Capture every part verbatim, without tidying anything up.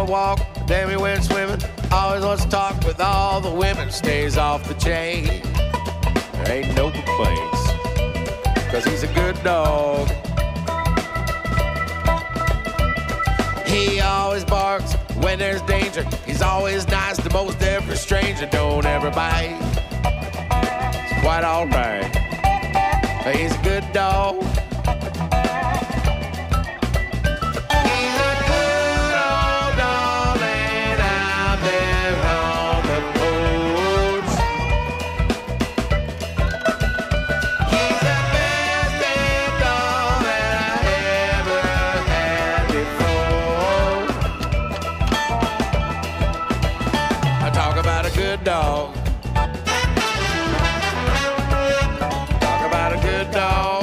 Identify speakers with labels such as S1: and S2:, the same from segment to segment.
S1: walk, then he went swimming. Always wants to talk with all the women, stays off the chain. There ain't no complaints, cause he's a good dog. He always barks when there's danger. He's always nice to most every stranger. Don't ever bite. It's quite alright. He's a good dog. Dog. Talk about a good dog.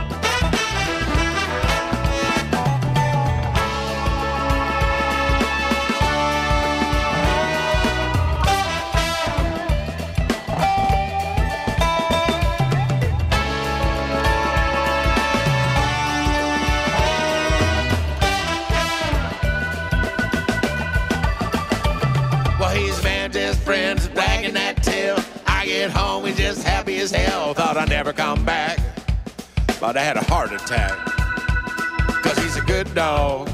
S1: Well, he's man, just friends wagging that tail. I get home, he's just happy as hell. Thought I'd never come back, but I had a heart attack. Cause he's a good dog.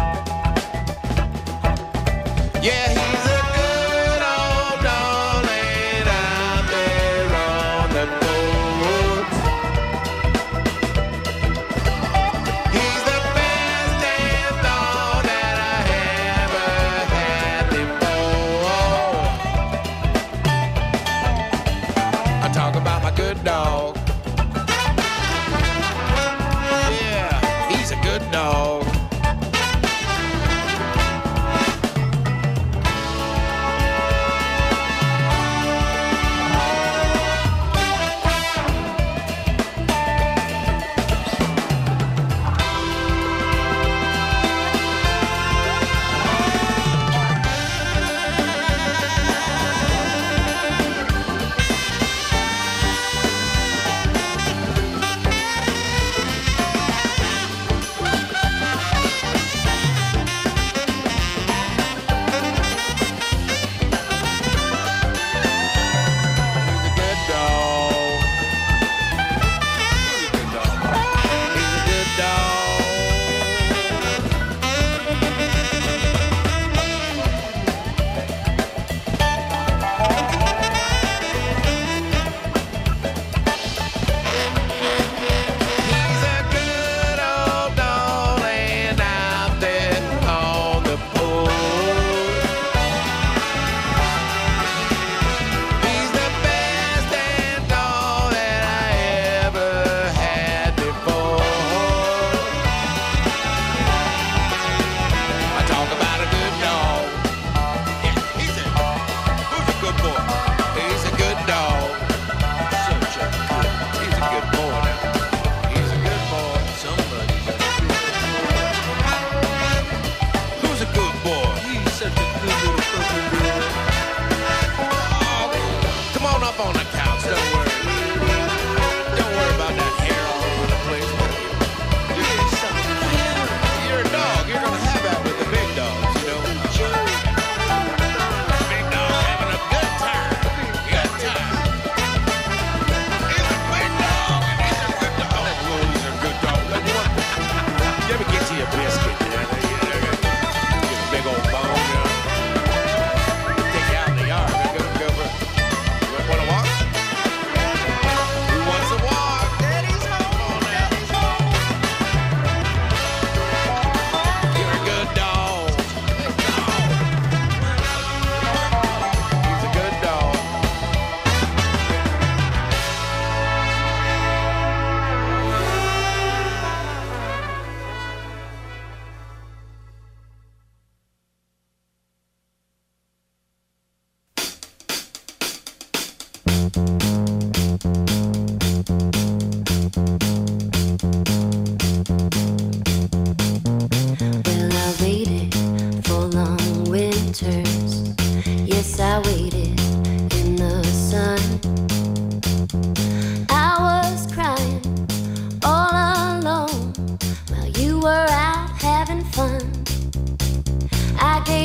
S1: Yeah, he's a good old dog laying out there on the porch. He's the best damn dog that I ever had before. I talk about my good dog. Yeah, he's a good dog.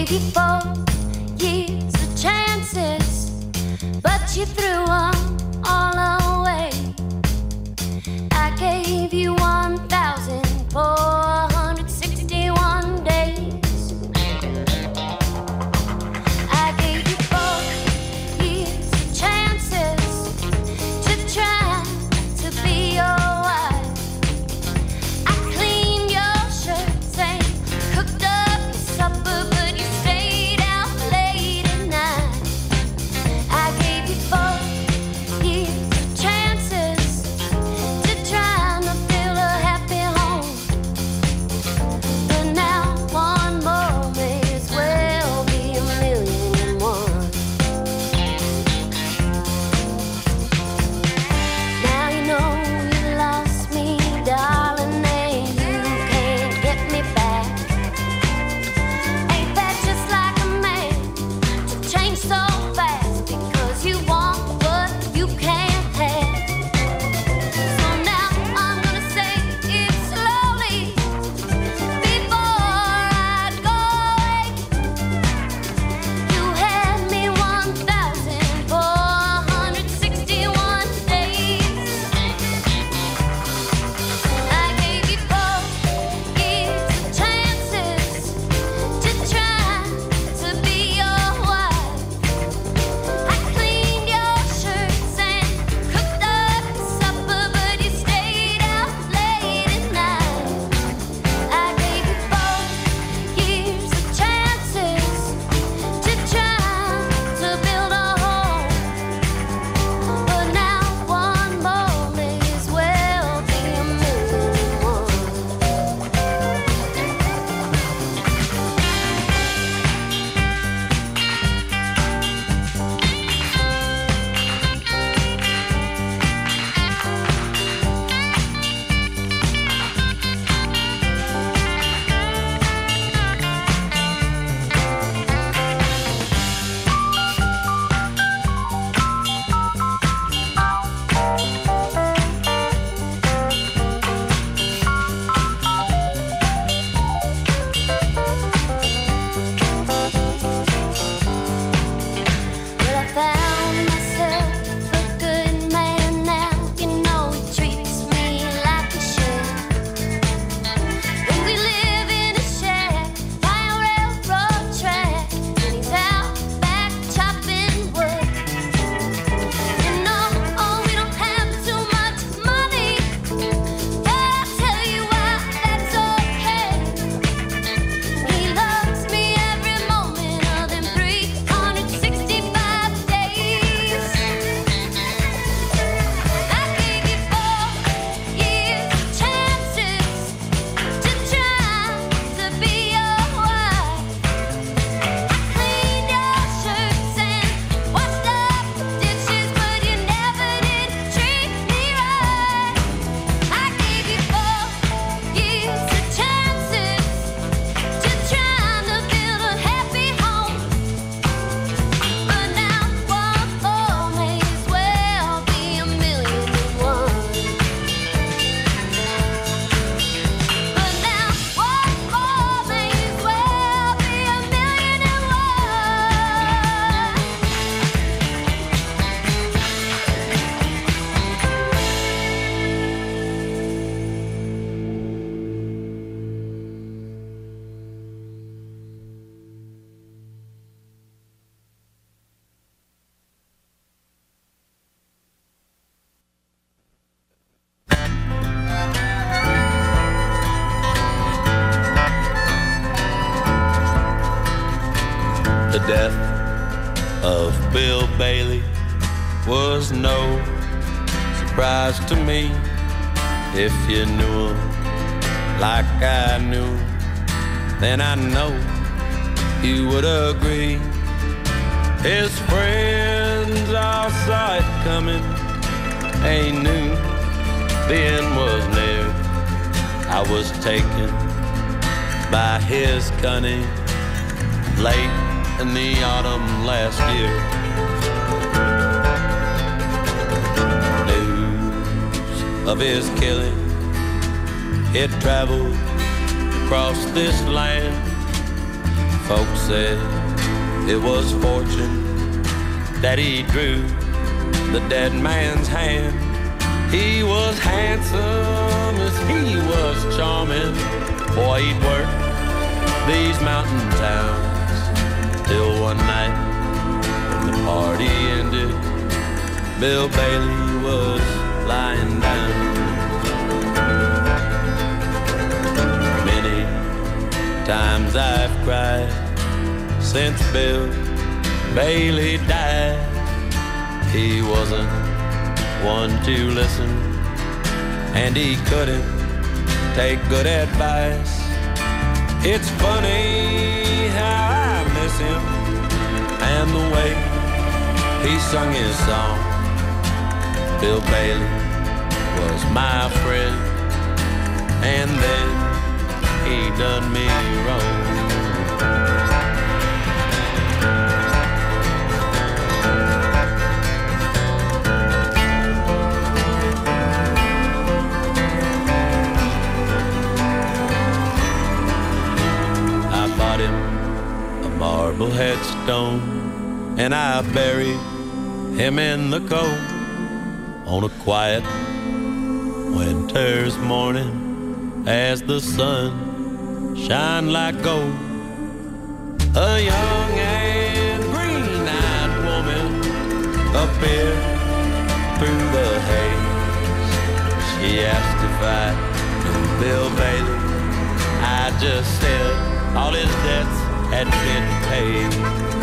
S2: gave you four years of chances, but you threw them all away. I gave you one thousand four hundred sixty-one days. I gave you four years of chances to try to be your wife. I cleaned your shirts and cooked up your supper, but you stayed out late at night. I gave you four years of chances to try to build a happy home, but now one more may as well be a million and one. Now you know you lost me, darling, and you can't get me back. Ain't that just like a man to change so fast because you want what you can't have? So now I'm gonna say it slowly before I go away. You had me one thousand four hundred sixty-one days. I gave you four years of chances to try to be your wife. I cleaned your shirts and cooked up your supper, but you stayed out late at night. I gave you four years of chances to try to build a home, but now one more may as well be a million and one. Well, I found myself a good man now. You know he treats me like a should. And we live in a shack by a railroad track, and he's out back chopping wood. You know, oh, we don't have too much money, but I'll tell you why that's okay. He loves me every moment of them three hundred sixty-five days. I gave you four years of chances to try to be your wife. I cleaned your shirts and washed up the dishes, but you never did treat me right. I gave you four years of chances to try to build a happy home, but now one more may as well be a million and one. But now one more may as well be a million and
S3: The death of Bill Bailey was no surprise to me. If you knew him like I knew him, then I know you would agree. His friends all saw it coming. They knew the end was near. I was taken by his cunning late in the autumn last year. News of his killing, it traveled across this land Folks said it was fortune that he drew the dead man's hand. He was handsome as he was charming. Boy, he'd work these mountain towns till one night when the party ended, Bill Bailey was lying down. Many times I've cried since Bill Bailey died. He wasn't one to listen, and he couldn't take good advice. It's funny how I miss him and the way he sung his song. Bill Bailey was my friend, and then he done me wrong. Marble headstone, and I buried him in the cold on a quiet winter's morning as the sun shined like gold. A young and green-eyed woman appeared through the haze. She asked if I knew Bill Bailey. I just said all his debts had been paid.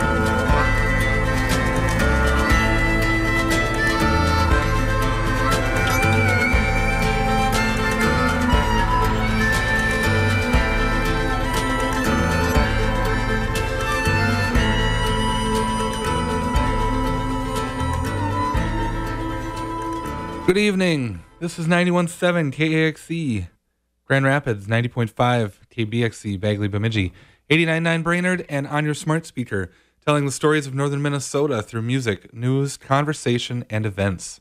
S4: Good evening. This is ninety-one point seven K A X E, Grand Rapids, ninety point five K B X E, Bagley Bemidji, eighty-nine point nine Brainerd, and on your smart speaker, telling the stories of northern Minnesota through music, news, conversation, and events.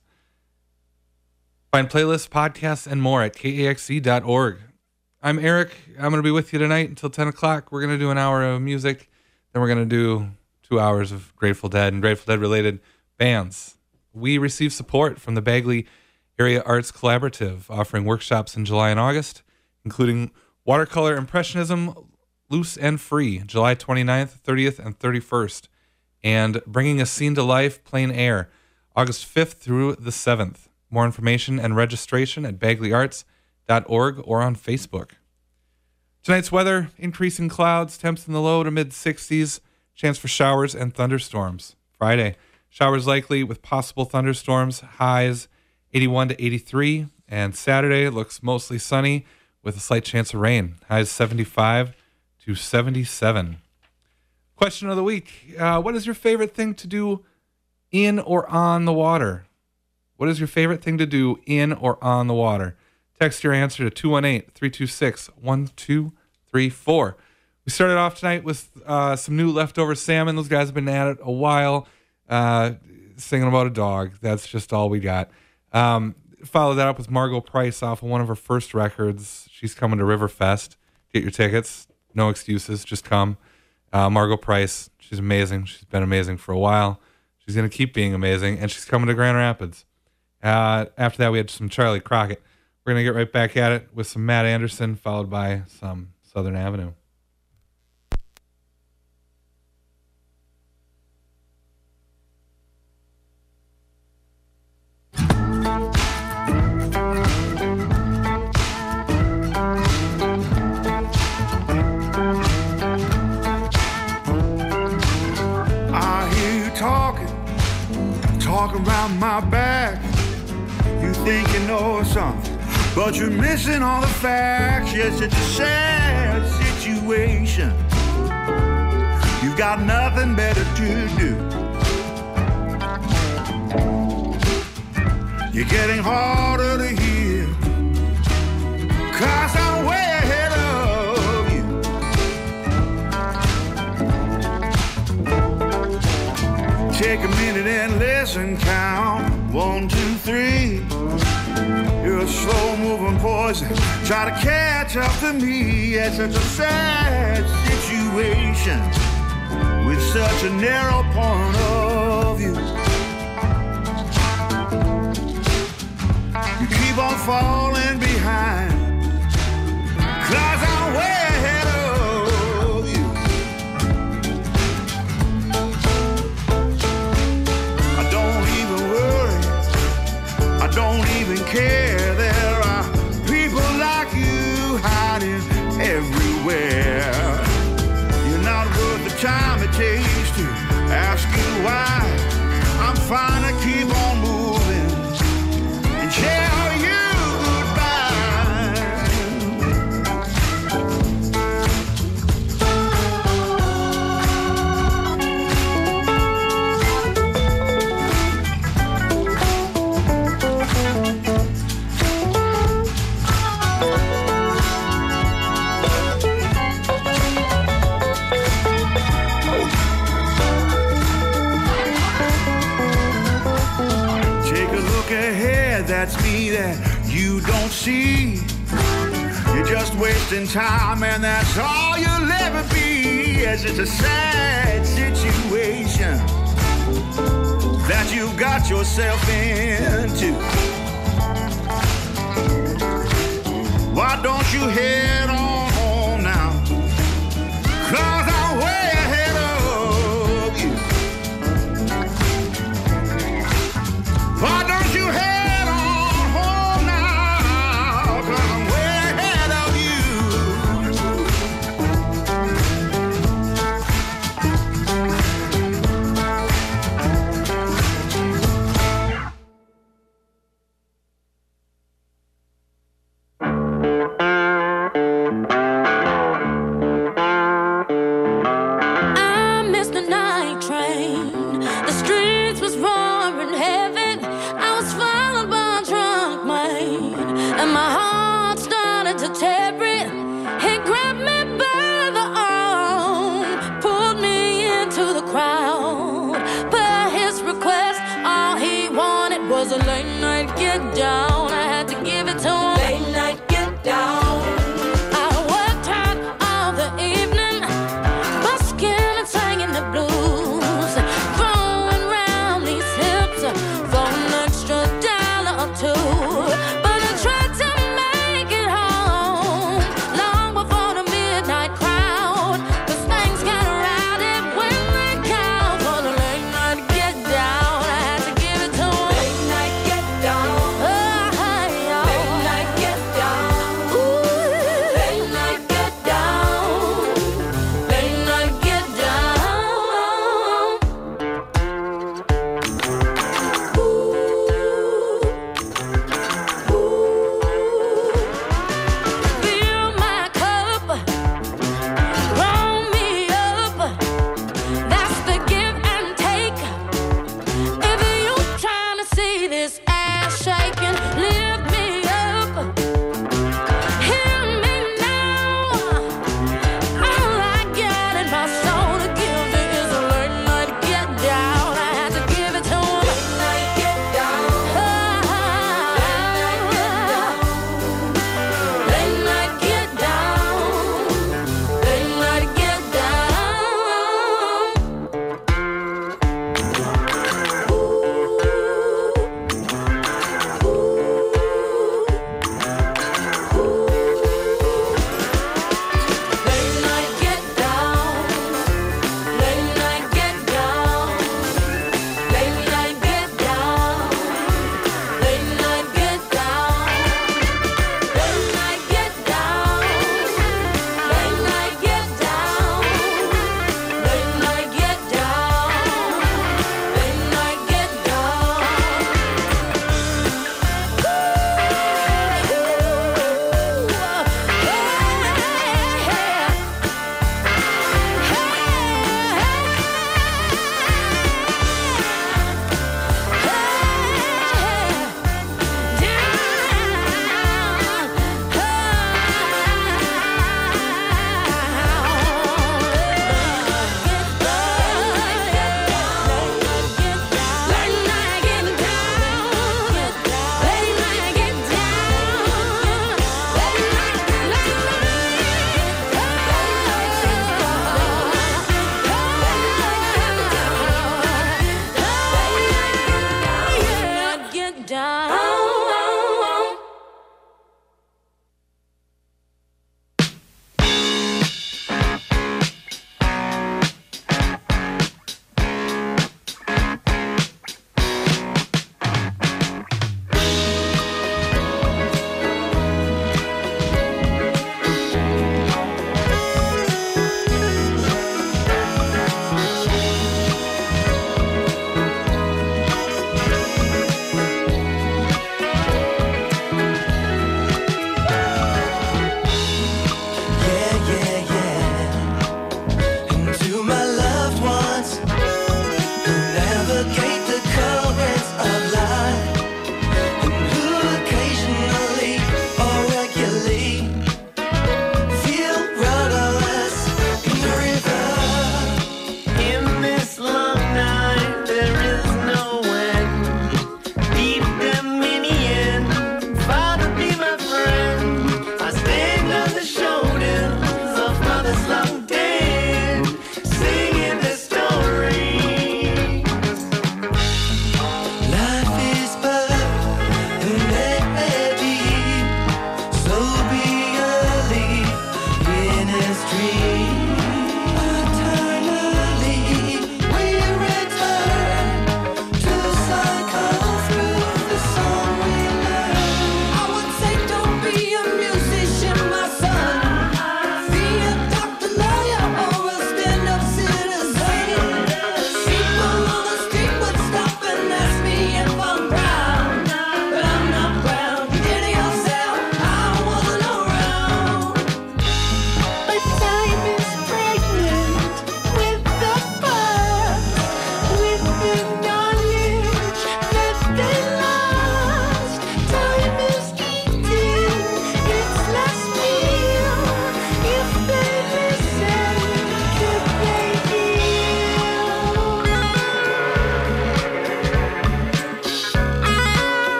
S4: Find playlists, podcasts, and more at K A X E dot org. I'm Eric. I'm going to be with you tonight until ten o'clock. We're going to do an hour of music. Then we're going to do two hours of Grateful Dead and Grateful Dead-related bands. We receive support from the Bagley Area Arts Collaborative, offering workshops in July and August, including watercolor impressionism, loose and free, July twenty-ninth, thirtieth, and thirty-first, and bringing a scene to life, plein air, August fifth through the seventh. More information and registration at bagley arts dot org or on Facebook. Tonight's weather, increasing clouds, temps in the low to mid sixties, chance for showers and thunderstorms. Friday, showers likely with possible thunderstorms, highs eighty-one to eighty-three, and Saturday looks mostly sunny with a slight chance of rain, highs seventy-five to seventy-seven. Question of the week. Uh, what is your favorite thing to do in or on the water? What is your favorite thing to do in or on the water? Text your answer to two one eight, three two six, one two three four. We started off tonight with uh, some new Leftover Salmon. Those guys have been at it a while, uh, singing about a dog. That's just all we got. Um, followed that up with Margot Price off of one of her first records. She's coming to Riverfest. Get your tickets. No excuses. Just come. Uh, Margot Price. She's amazing. She's been amazing for a while. She's going to keep being amazing. And she's coming to Grand Rapids. Uh, after that, we had some Charlie Crockett. We're going to get right back at it with some Matt Anderson, followed by some Southern Avenue.
S5: Around my back, you think you know something, but you're missing all the facts. Yes, it's a sad situation. You've got nothing better to do. You're getting harder to hear, 'cause I'm way ahead of you. Take a minute and listen, count one, two, three. You're a slow-moving poison, try to catch up to me. It's such a sad situation. a narrow point of view. You keep on falling behind, 'cause I'm way ahead of you. I don't even worry, I don't even care. There are people like you hiding everywhere. You're not worth the time it takes to ask you why. I'm fine to keep on moving and tell you goodbye. Take a look ahead, that's me that you don't see. You're just wasting time, and that's all you'll ever be. Yes, it's a sad situation that you've got yourself into. Why don't you head on home now? 'Cause I'm way ahead of you. Why don't you head on home now? 'Cause I'm way ahead of you.
S6: I missed the night train. The streets was roaring heavy. I was followed by a drunk man, and my heart started to tear it. He grabbed me by the arm, pulled me into the crowd. Per his request, all he wanted was a late night get down. I had to give it to him. Late night get down. I worked hard all the evening, busking and singing the blues, throwing round these hips for an extra dollar or two. But I tried to make it home long before the midnight crowd, 'cause things got rowdy when they count for the late night get down. I had to give it to 'em. Late night get down. Oh,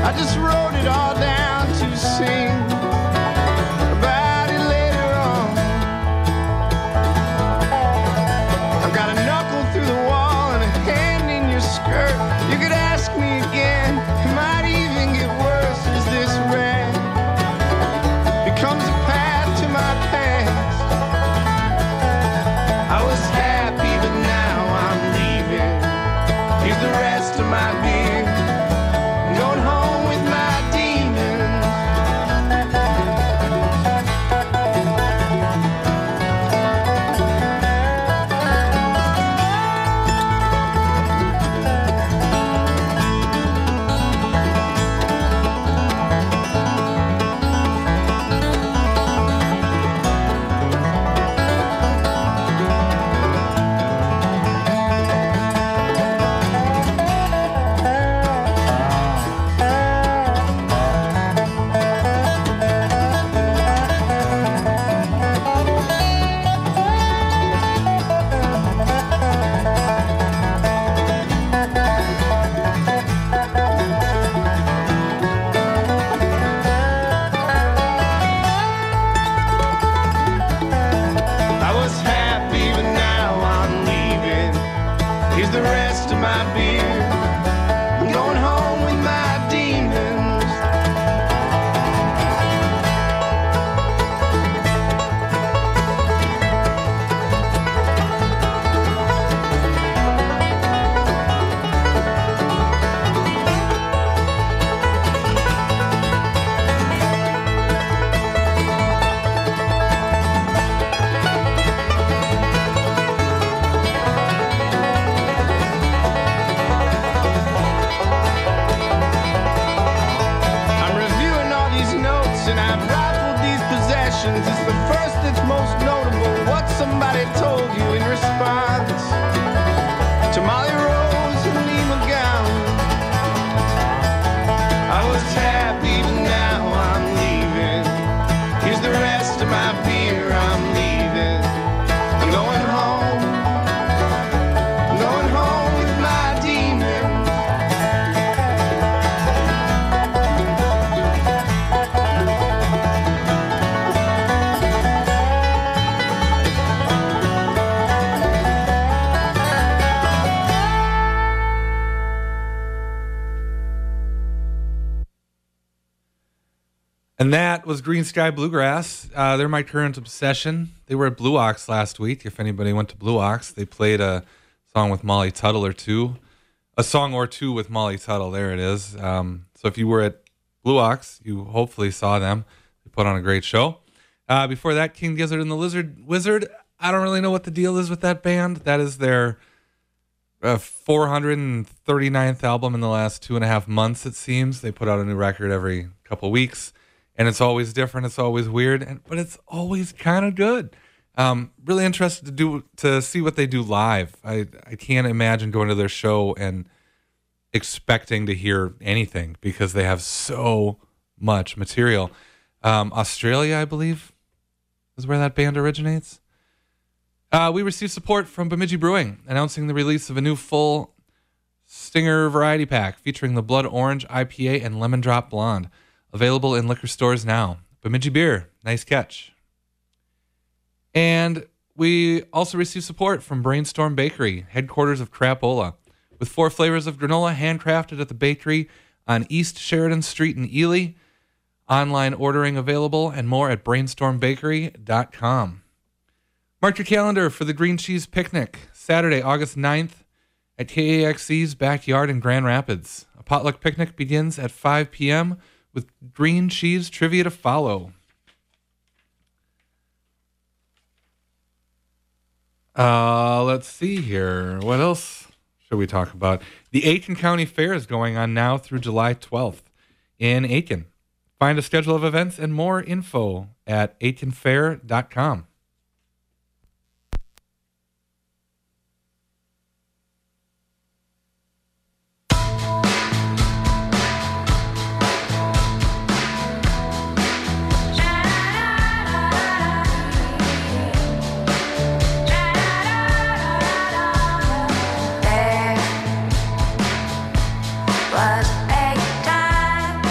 S7: I just wrote it all down to sing about it later on. I've got a knuckle through the wall and a hand in your skirt. You could ask me again, it might even get worse as this rain becomes a path to my past. I was happy, but now I'm leaving. Here's the rest of my beer. I'm going home with my demons. I was happy, but now I'm leaving. Here's the rest of my beer. I'm going home with my demons. I'm reviewing all these notes and I've rifled these possessions. It's the first that's most notable. What somebody told you in response to Molly Rose and Lee McGowan. I was happy, but now I'm leaving. Here's the rest of my beer. I'm leaving. I'm going home. I'm going home with my demons.
S4: And that was Green Sky Bluegrass. Uh, they're my current obsession. They were at Blue Ox last week. If anybody went to Blue Ox, they played a song with Molly Tuttle or two. A song or two with Molly Tuttle. There it is. Um, so if you were at Blue Ox, you hopefully saw them. They put on a great show. Uh, before that, King Gizzard and the Lizard Wizard. I don't really know what the deal is with that band. That is their uh, four hundred thirty-ninth album in the last two and a half months, it seems. They put out a new record every couple weeks. And it's always different. It's always weird, and, but it's always kind of good. Um, really interested to do to see what they do live. I I can't imagine going to their show and expecting to hear anything because they have so much material. Um, Australia, I believe, is where that band originates. Uh, we received support from Bemidji Brewing, announcing the release of a new full Stinger variety pack featuring the Blood Orange I P A and Lemon Drop Blonde. Available in liquor stores now. Bemidji Beer, nice catch. And we also received support from Brainstorm Bakery, headquarters of Crapola, with four flavors of granola handcrafted at the bakery on East Sheridan Street in Ely. Online ordering available and more at brainstorm bakery dot com. Mark your calendar for the Green Cheese Picnic, Saturday, August ninth at K A X C's backyard in Grand Rapids. A potluck picnic begins at five p.m. with green cheese trivia to follow. Uh, let's see here. What else should we talk about? The Aitkin County Fair is going on now through July twelfth in Aitkin. Find a schedule of events and more info at aitkin fair dot com.
S8: Was a time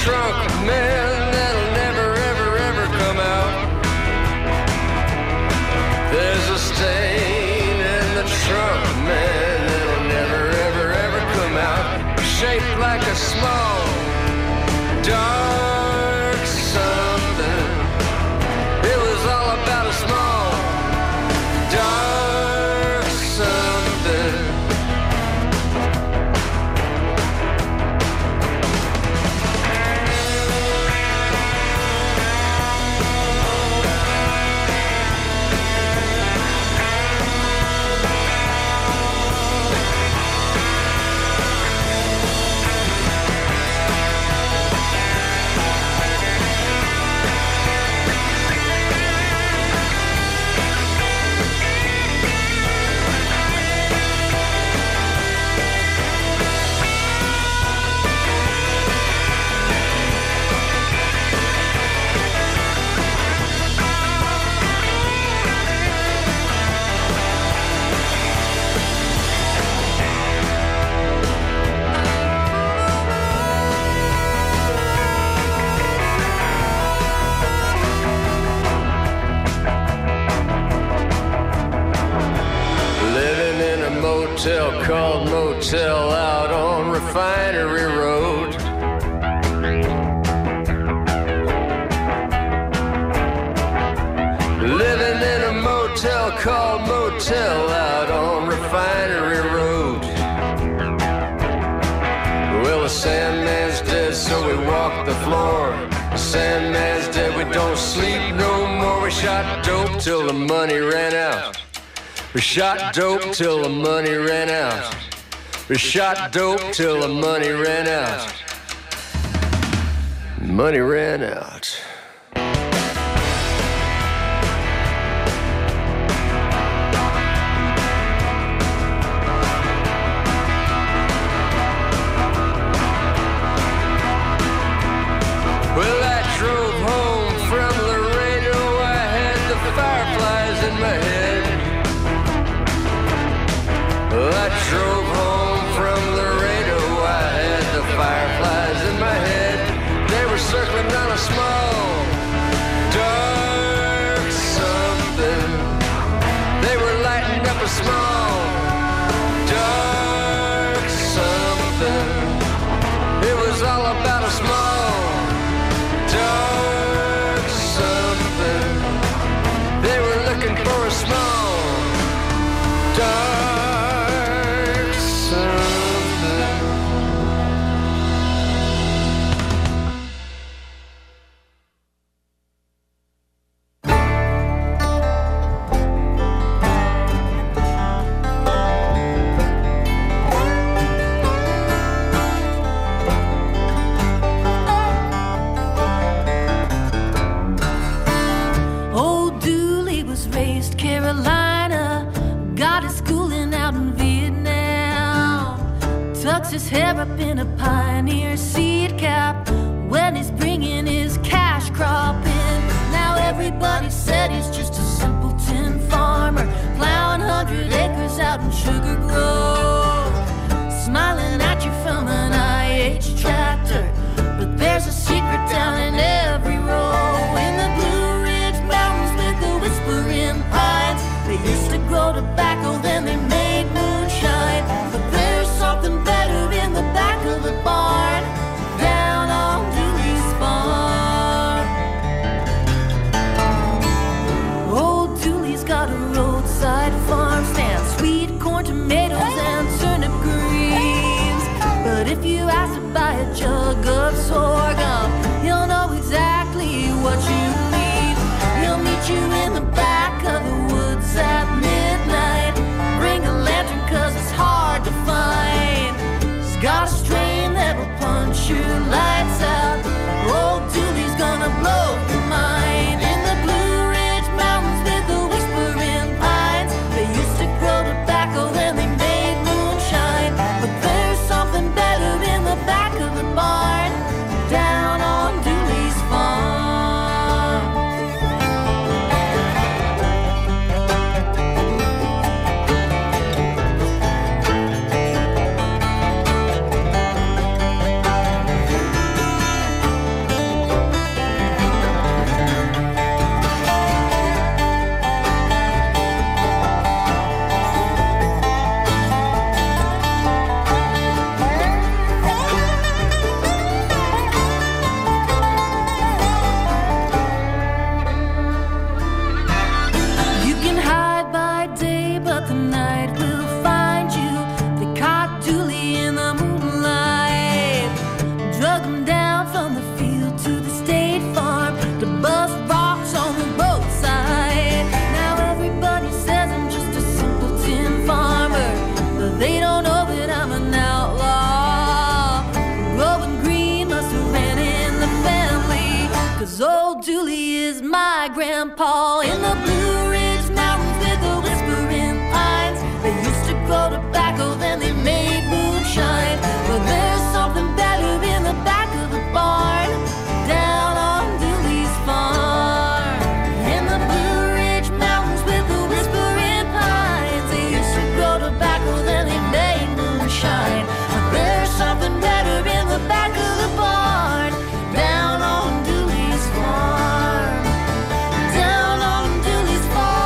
S3: trunk, man, that'll never, ever, ever come out. There's a stain in the trunk, man, that'll never, ever, ever come out. Shaped like a small, dark something. It was all about a small, dark something. Motel called Motel out on Refinery Road. Living in a motel called Motel out on Refinery Road. Well, the Sandman's dead, so we walk the floor. The Sandman's dead, we don't sleep no more. We shot dope till the money ran out. We shot dope till the money ran out. We shot dope till the money ran out. Money ran out. Well, I drove home from Laredo. I had the fireflies in my head. I drove home from Laredo, I had the fireflies in my head. They were circling down a small, dark something. They were lighting up a small, dark something. It was all about a small, dark something. They were looking for a small, dark
S6: his hair up in a pioneer seed cap when he's bringing his cash crop in. Now everybody said he's just a simpleton farmer plowing hundred acres out in Sugar Grove, smiling at you from an I H tractor. But there's a secret down in every row. In the Blue Ridge Mountains with the whispering pines, they used to grow tobacco, then they made moonshine. But there's something better in the back of the barn, down on Dooley's farm. Old Dooley's got a roadside farm stand, sweet corn, tomatoes, and turnip greens. But if you ask to buy a jug of sorghum, he'll know exactly what you need. He'll meet you in the back of the woods at midnight. Bring a lantern, cause it's hard to find. He's got a strain that'll punch your lights out. Old Dooley's gonna blow your mind. In the Blue Ridge Mountains with the whispering pines, they used to grow tobacco, then they made moonshine. But there's something better in the back of the barn, down on my grandpa in the Blue Ridge Mountains with the whispering pines. They used to grow tobacco, then they made moonshine. But there's something better in the back of the barn, down on Dooley's farm. In the Blue Ridge Mountains with the whispering pines, they used to grow tobacco, then they made moonshine. But there's something better in the back of the barn, down on Dooley's farm. Down on Dooley's farm.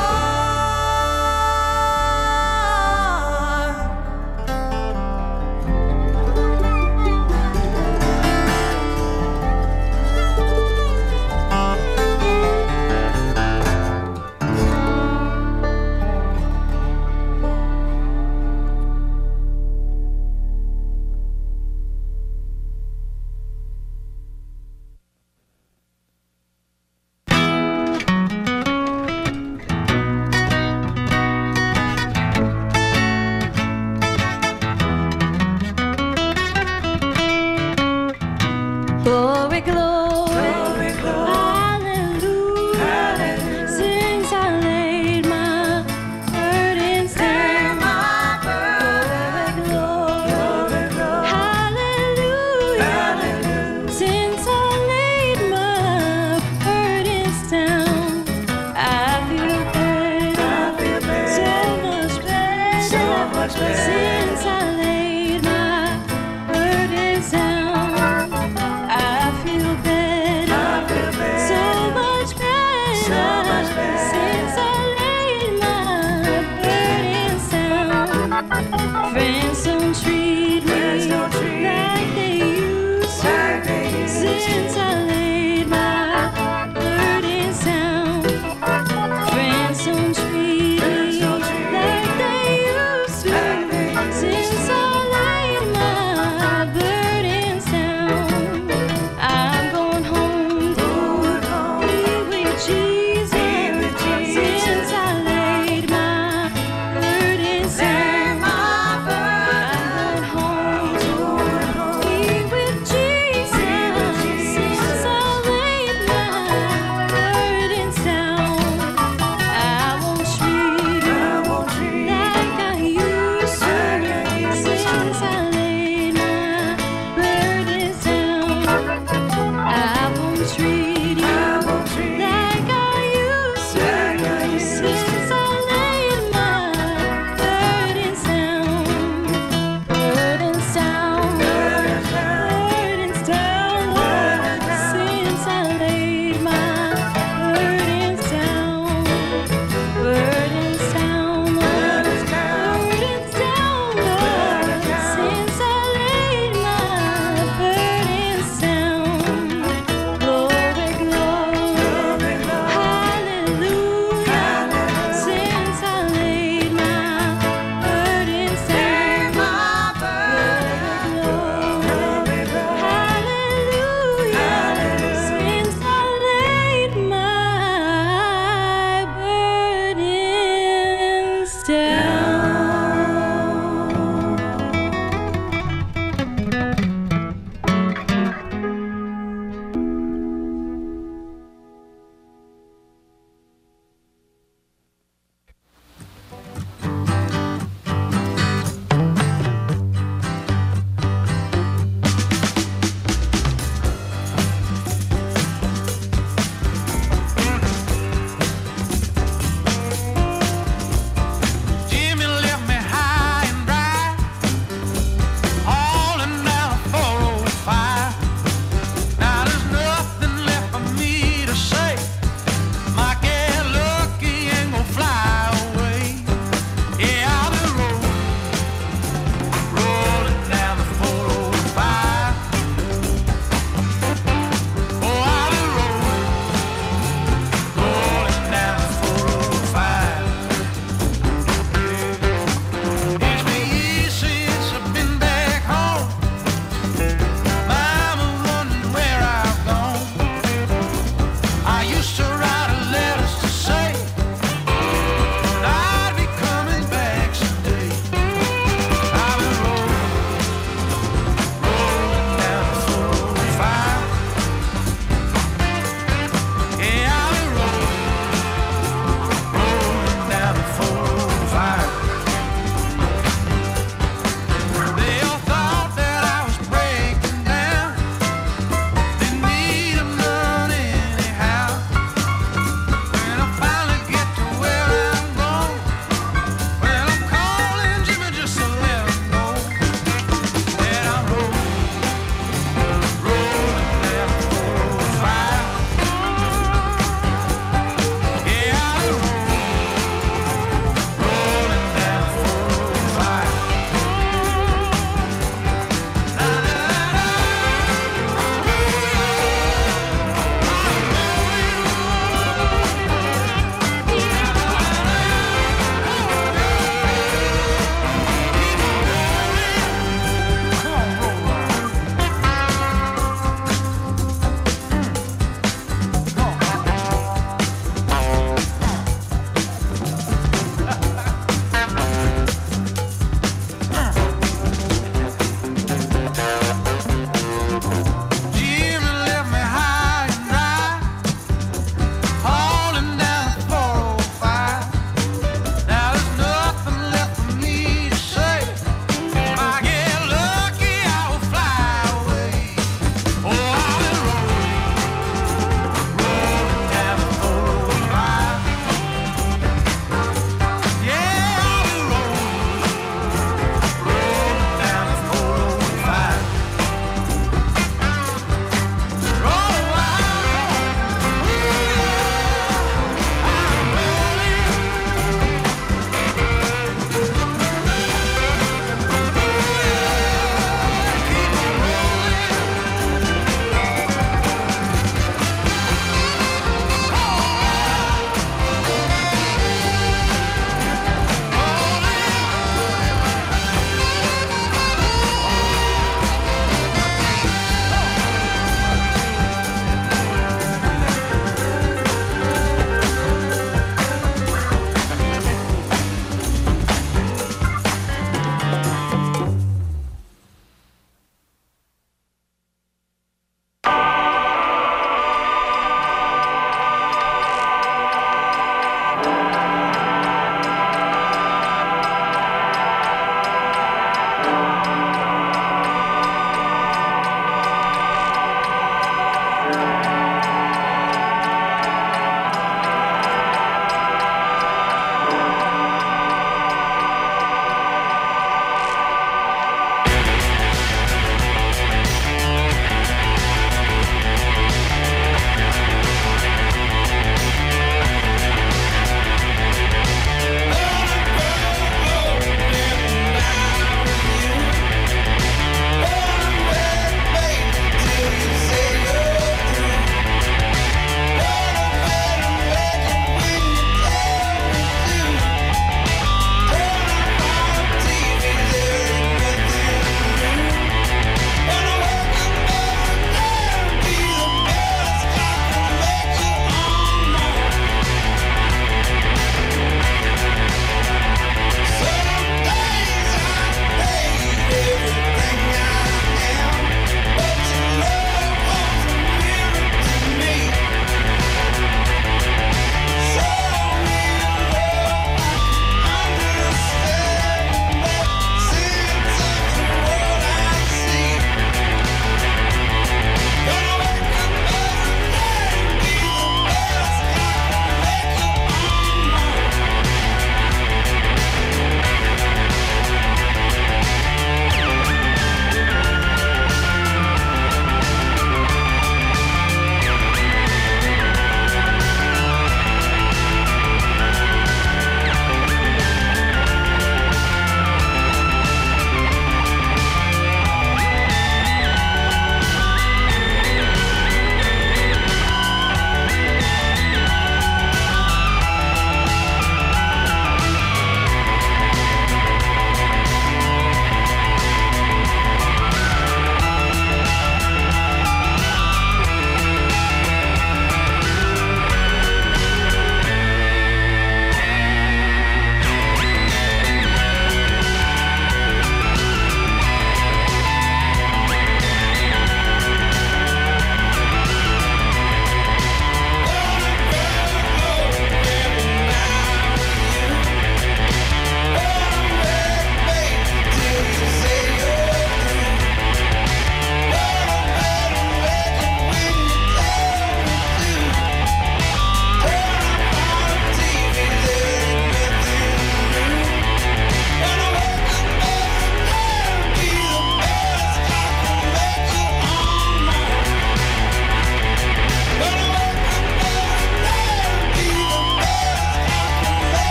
S6: Glory, glory, hallelujah. Since I laid my burdens down. Glory, glory, hallelujah. Since I laid my burdens down, I feel better, so much better. Since I laid my burdens down, I feel better, so much better, since I laid my burdens down. Friends don't treat me like they used to, since I laid my burdens down. Friends don't treat me like they used to, since I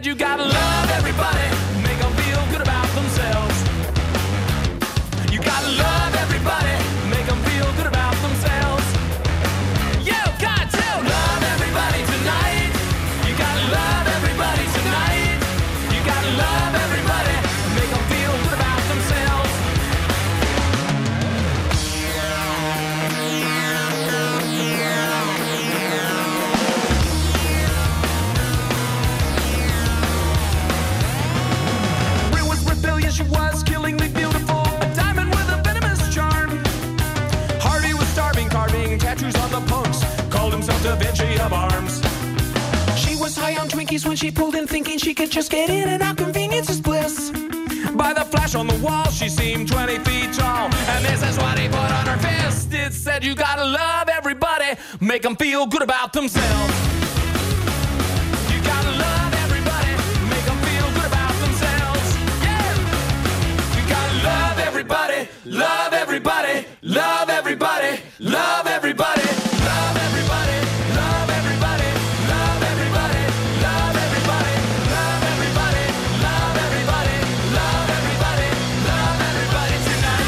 S8: said you gotta love everybody, make them feel good about themselves. You gotta love everybody, make them feel good about themselves. You got to love everybody tonight. You gotta love everybody tonight. You gotta love everybody, make them feel good about themselves. Real was rebellious, she was killingly beautiful, a diamond with a venomous charm. Harvey was starving, carving tattoos on the punks, called himself Da Vinci of arms. She was high on Twinkies when she pulled in, thinking she could just get in and out. Convenience is bliss. By the flash on the wall, she seemed twenty feet tall, and this is what he put on her fist. It said you gotta love everybody, make them feel good about themselves. You gotta love everybody, make them feel good about themselves. Yeah! You gotta love everybody, love everybody, love everybody, love everybody, love everybody, love everybody, love everybody, love everybody, love everybody, love everybody, love everybody, love everybody tonight.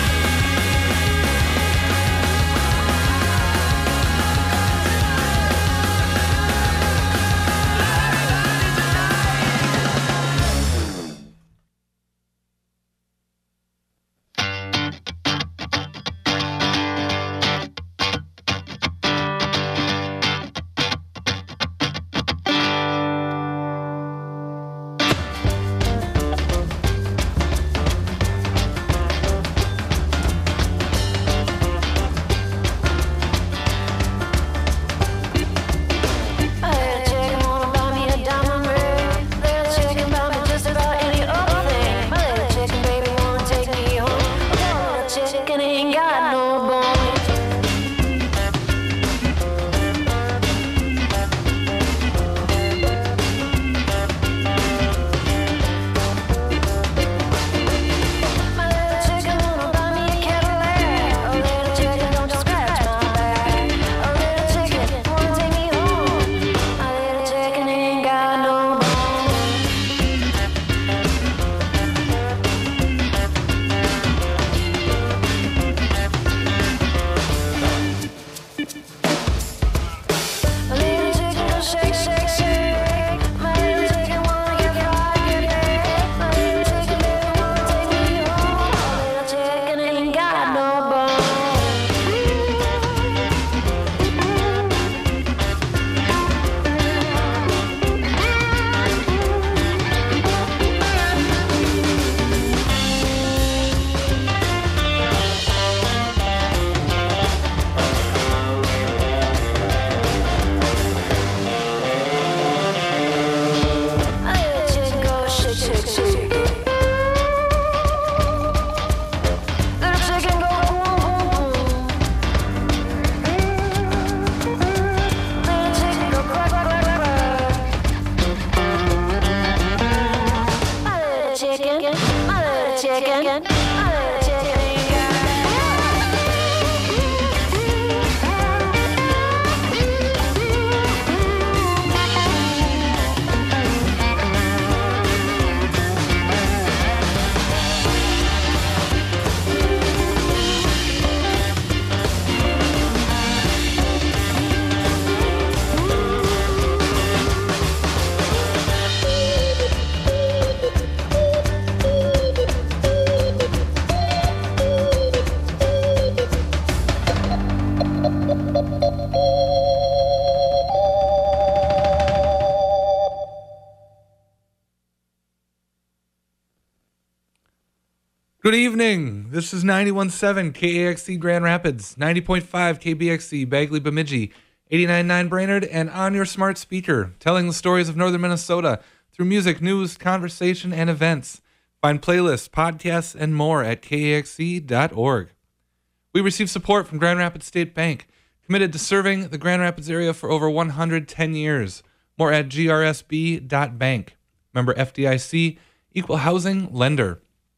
S4: Good evening. This is ninety-one point seven K A X C Grand Rapids, ninety point five K B X C Bagley Bemidji, eighty-nine point nine Brainerd, and on your smart speaker, telling the stories of northern Minnesota through music, news, conversation, and events. Find playlists, podcasts, and more at K A X C dot org. We receive support from Grand Rapids State Bank, committed to serving the Grand Rapids area for over one hundred ten years. More at G R S B dot bank. Member F D I C, equal housing lender.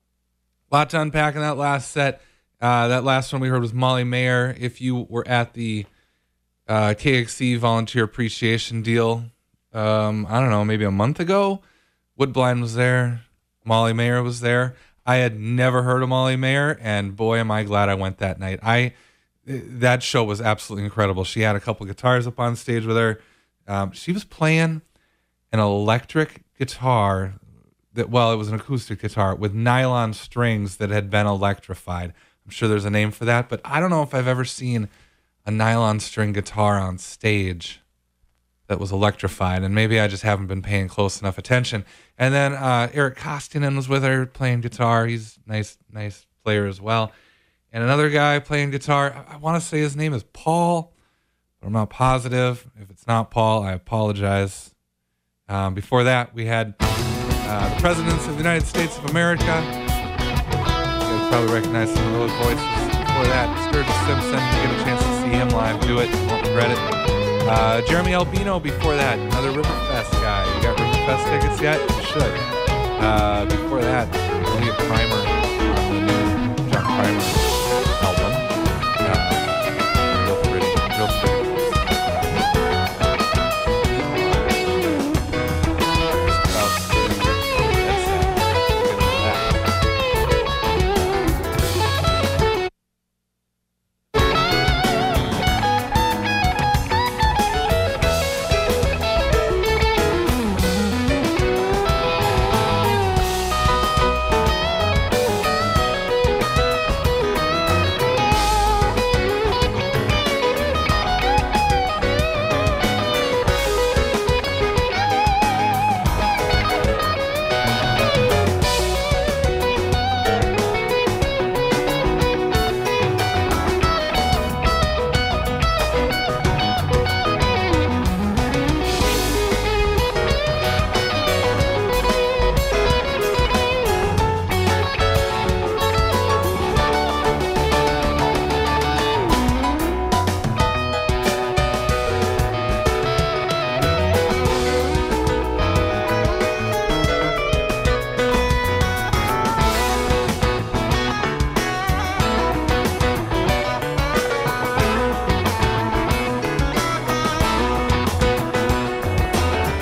S4: Lot to unpack in that last set. Uh, that last one we heard was Molly Mayer. If you were at the uh, K X C Volunteer Appreciation Deal, um, I don't know, maybe a month ago, Woodbine was there. Molly Mayer was there. I had never heard of Molly Mayer, and boy, am I glad I went that night. I that show was absolutely incredible. She had a couple guitars up on stage with her. Um, she was playing an electric guitar that, well, it was an acoustic guitar with nylon strings that had been electrified. I'm sure there's a name for that, but I don't know if I've ever seen a nylon string guitar on stage that was electrified, and maybe I just haven't been paying close enough attention. And then uh, Eric Kostinen was with her playing guitar. He's a nice, nice player as well. And another guy playing guitar, I, I want to say his name is Paul, but I'm not positive. If it's not Paul, I apologize. Um, before that, we had uh, the presidents of the United States of America. You guys probably recognize some of those voices. Before that, Sturgis Simpson. You get a chance to see him live do it. Won't regret it. Uh, Jeremy Albino before that, another Riverfest guy. You got Riverfest tickets yet? You should. Uh, before that, only a primer on the new John Primer.